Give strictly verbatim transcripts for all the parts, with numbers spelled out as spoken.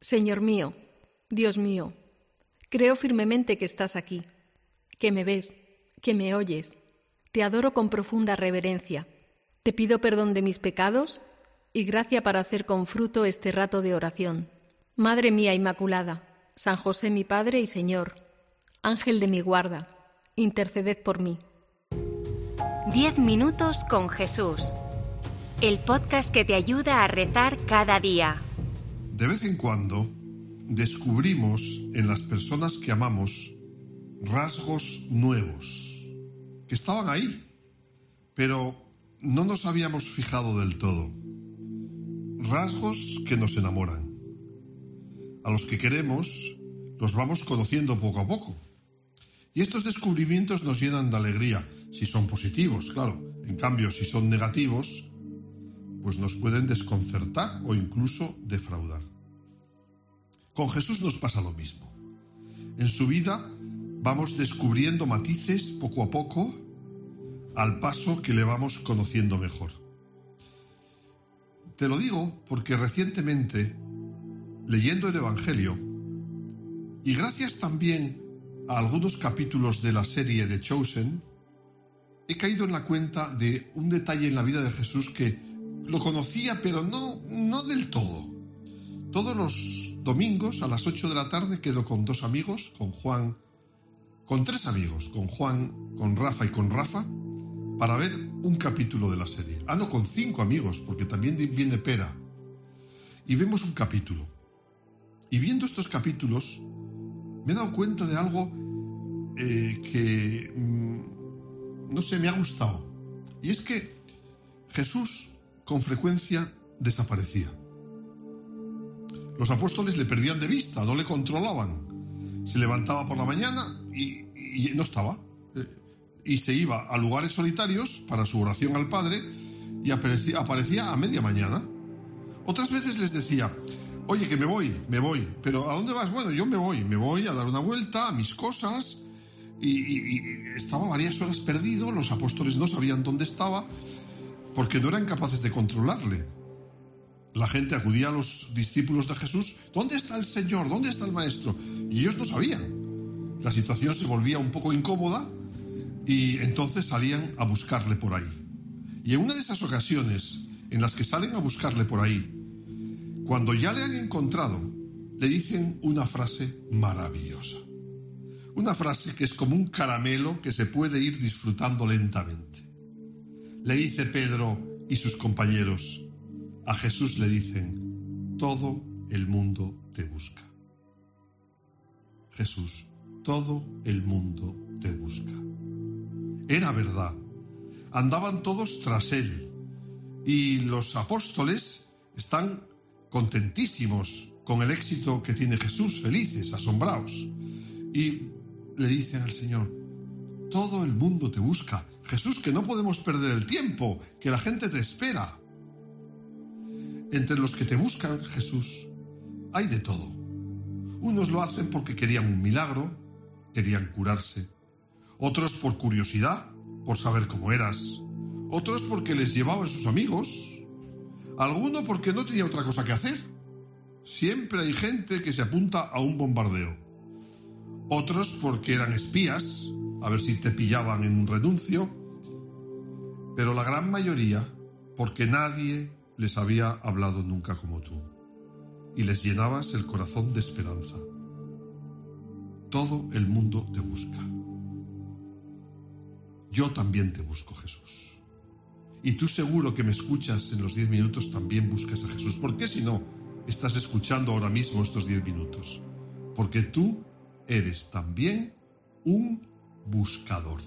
Señor mío, Dios mío, creo firmemente que estás aquí, que me ves, que me oyes. Te adoro con profunda reverencia. Te pido perdón de mis pecados y gracia para hacer con fruto este rato de oración. Madre mía Inmaculada, San José mi Padre y Señor, Ángel de mi guarda, interceded por mí. Diez minutos con Jesús. El podcast que te ayuda a rezar cada día. De vez en cuando descubrimos en las personas que amamos rasgos nuevos que estaban ahí, pero no nos habíamos fijado del todo. Rasgos que nos enamoran. A los que queremos los vamos conociendo poco a poco. Y estos descubrimientos nos llenan de alegría, si son positivos, claro. En cambio, si son negativos, pues nos pueden desconcertar o incluso defraudar. Con Jesús nos pasa lo mismo. En su vida vamos descubriendo matices poco a poco, al paso que le vamos conociendo mejor. Te lo digo porque recientemente, leyendo el Evangelio, y gracias también a algunos capítulos de la serie The Chosen, he caído en la cuenta de un detalle en la vida de Jesús que lo conocía, pero no, no del todo. Todos los domingos a las ocho de la tarde quedo con dos amigos, con Juan, con tres amigos, con Juan, con Rafa y con Rafa, para ver un capítulo de la serie. Ah, no, con cinco amigos, porque también viene Pera. Y vemos un capítulo. Y viendo estos capítulos, me he dado cuenta de algo eh, que, mmm, no sé, me ha gustado. Y es que Jesús con frecuencia desaparecía. Los apóstoles le perdían de vista, no le controlaban. Se levantaba por la mañana y, y no estaba. Eh, y se iba a lugares solitarios para su oración al Padre y aparecía, aparecía a media mañana. Otras veces les decía: oye, que me voy, me voy. ¿Pero a dónde vas? Bueno, yo me voy, me voy a dar una vuelta a mis cosas. Y, y, y estaba varias horas perdido, los apóstoles no sabían dónde estaba, porque no eran capaces de controlarle. La gente acudía a los discípulos de Jesús: ¿dónde está el Señor? ¿Dónde está el Maestro? Y ellos no sabían. La situación se volvía un poco incómoda y entonces salían a buscarle por ahí. Y en una de esas ocasiones en las que salen a buscarle por ahí, cuando ya le han encontrado, le dicen una frase maravillosa. Una frase que es como un caramelo que se puede ir disfrutando lentamente. Le dice Pedro y sus compañeros, a Jesús le dicen: todo el mundo te busca. Jesús, todo el mundo te busca. Era verdad. Andaban todos tras él. Y los apóstoles están contentísimos con el éxito que tiene Jesús, felices, asombrados. Y le dicen al Señor: todo el mundo te busca. Jesús, que no podemos perder el tiempo, que la gente te espera. Entre los que te buscan, Jesús, hay de todo. Unos lo hacen porque querían un milagro, querían curarse. Otros por curiosidad, por saber cómo eras. Otros porque les llevaban sus amigos. Alguno porque no tenía otra cosa que hacer. Siempre hay gente que se apunta a un bombardeo. Otros porque eran espías, a ver si te pillaban en un renuncio. Pero la gran mayoría porque nadie les había hablado nunca como tú. Y les llenabas el corazón de esperanza. Todo el mundo te busca. Yo también te busco, Jesús. Y tú seguro que me escuchas en los diez minutos también buscas a Jesús. ¿Por qué si no estás escuchando ahora mismo estos diez minutos? Porque tú eres también un buscador.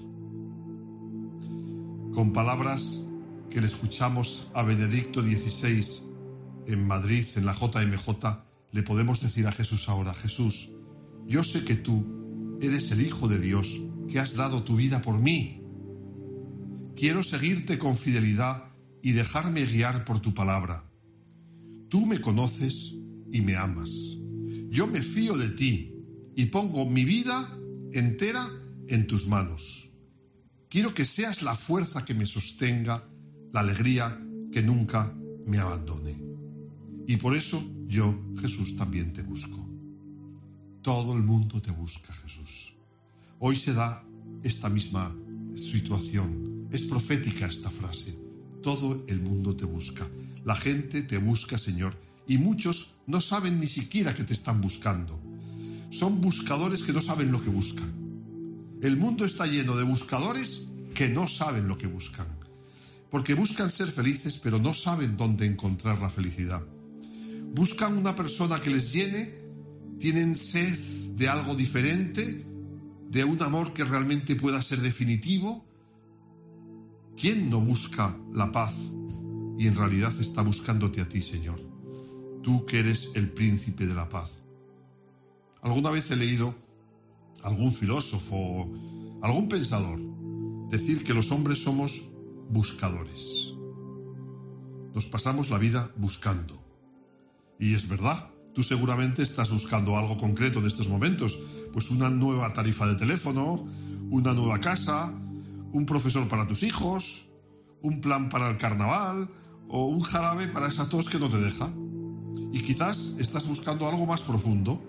Con palabras que le escuchamos a Benedicto dieciséis en Madrid, en la J M J, le podemos decir a Jesús ahora: Jesús, yo sé que tú eres el Hijo de Dios, que has dado tu vida por mí. Quiero seguirte con fidelidad y dejarme guiar por tu palabra. Tú me conoces y me amas. Yo me fío de ti y pongo mi vida entera en tus manos. Quiero que seas la fuerza que me sostenga, la alegría que nunca me abandone. Y por eso yo, Jesús, también te busco. Todo el mundo te busca, Jesús. Hoy se da esta misma situación. Es profética esta frase. Todo el mundo te busca. La gente te busca, Señor, y muchos no saben ni siquiera que te están buscando. Son buscadores que no saben lo que buscan. El mundo está lleno de buscadores que no saben lo que buscan. Porque buscan ser felices, pero no saben dónde encontrar la felicidad. Buscan una persona que les llene, tienen sed de algo diferente, de un amor que realmente pueda ser definitivo. ¿Quién no busca la paz y en realidad está buscándote a ti, Señor? Tú que eres el príncipe de la paz. Alguna vez he leído a algún filósofo, algún pensador, decir que los hombres somos buscadores. Nos pasamos la vida buscando. Y es verdad, tú seguramente estás buscando algo concreto en estos momentos, pues una nueva tarifa de teléfono, una nueva casa, un profesor para tus hijos, un plan para el carnaval o un jarabe para esa tos que no te deja. Y quizás estás buscando algo más profundo.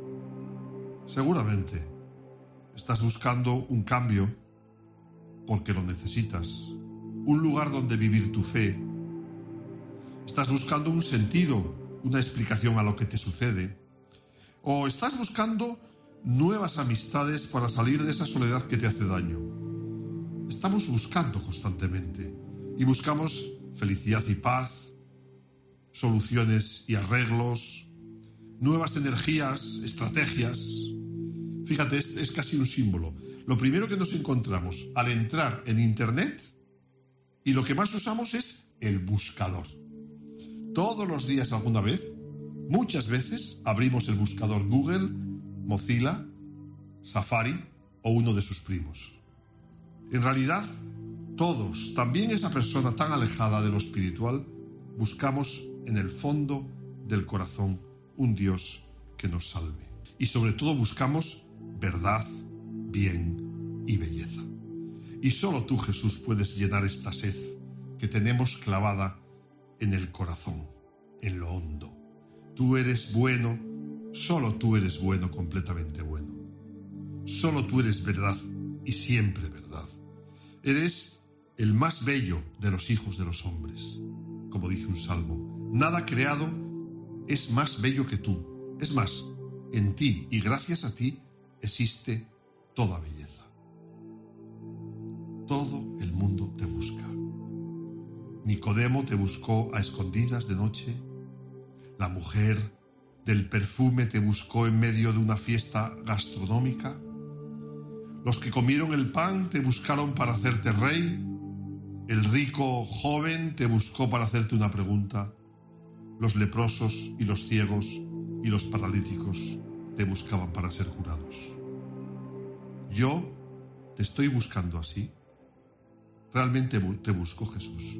Seguramente estás buscando un cambio porque lo necesitas, un lugar donde vivir tu fe. Estás buscando un sentido, una explicación a lo que te sucede. O estás buscando nuevas amistades para salir de esa soledad que te hace daño. Estamos buscando constantemente y buscamos felicidad y paz, soluciones y arreglos, nuevas energías, estrategias. Fíjate, es, es casi un símbolo. Lo primero que nos encontramos al entrar en Internet y lo que más usamos es el buscador. Todos los días alguna vez, muchas veces, abrimos el buscador Google, Mozilla, Safari o uno de sus primos. En realidad, todos, también esa persona tan alejada de lo espiritual, buscamos en el fondo del corazón un Dios que nos salve. Y sobre todo buscamos verdad, bien y belleza. Y solo tú, Jesús, puedes llenar esta sed que tenemos clavada en el corazón, en lo hondo. Tú eres bueno, solo tú eres bueno, completamente bueno. Solo tú eres verdad y siempre verdad. Eres el más bello de los hijos de los hombres, como dice un salmo. Nada creado es más bello que tú. Es más, en ti y gracias a ti existe toda belleza. Todo el mundo te busca. Nicodemo te buscó a escondidas de noche. La mujer del perfume te buscó en medio de una fiesta gastronómica. Los que comieron el pan te buscaron para hacerte rey. El rico joven te buscó para hacerte una pregunta. Los leprosos y los ciegos y los paralíticos te buscaban para ser curados. Yo te estoy buscando así. Realmente te busco, Jesús.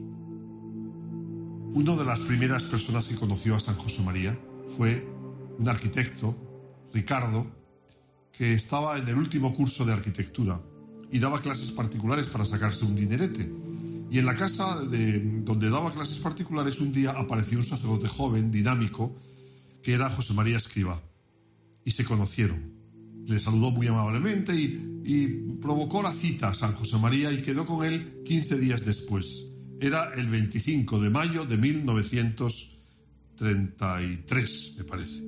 Una de las primeras personas que conoció a San José María fue un arquitecto, Ricardo, que estaba en el último curso de arquitectura y daba clases particulares para sacarse un dinerete. Y en la casa de, donde daba clases particulares un día apareció un sacerdote joven, dinámico, que era José María Escrivá. Y se conocieron. Le saludó muy amablemente y, y provocó la cita a San José María y quedó con él quince días después. Era el veinticinco de mayo de mil novecientos treinta y tres, me parece.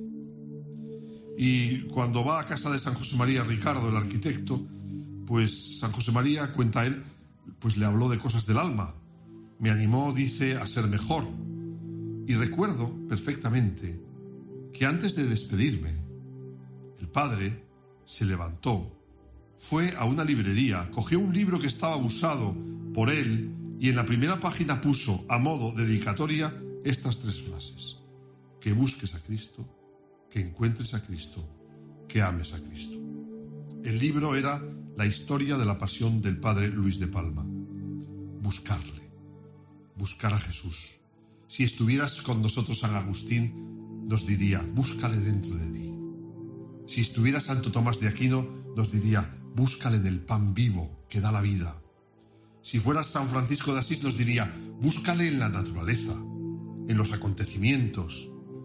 Y cuando va a casa de San José María Ricardo, el arquitecto, pues San José María, cuenta él, pues le habló de cosas del alma. Me animó, dice, a ser mejor. Y recuerdo perfectamente que antes de despedirme, el padre se levantó, fue a una librería, cogió un libro que estaba usado por él y en la primera página puso, a modo dedicatoria, estas tres frases: que busques a Cristo, que encuentres a Cristo, que ames a Cristo. El libro era la historia de la pasión del padre Luis de Palma. Buscarle, buscar a Jesús. Si estuvieras con nosotros San Agustín, nos diría, búscale dentro de ti. Si estuviera Santo Tomás de Aquino, nos diría, búscale en el pan vivo que da la vida. Si fuera San Francisco de Asís, nos diría, búscale en la naturaleza, en los acontecimientos,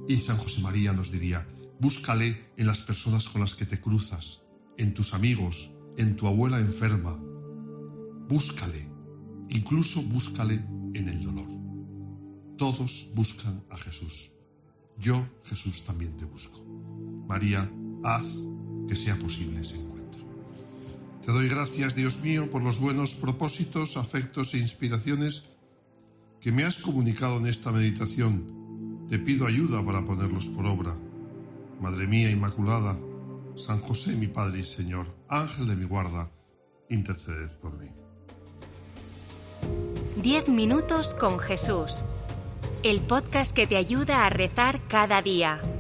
Y San José María nos diría, búscale en las personas con las que te cruzas, en tus amigos, en tu abuela enferma. Búscale, incluso búscale en el dolor. Todos buscan a Jesús. Yo, Jesús, también te busco. María, haz que sea posible ese encuentro. Te doy gracias, Dios mío, por los buenos propósitos, afectos e inspiraciones que me has comunicado en esta meditación. Te pido ayuda para ponerlos por obra. Madre mía Inmaculada, San José, mi Padre y Señor, Ángel de mi guarda, interceded por mí. Diez minutos con Jesús. El podcast que te ayuda a rezar cada día.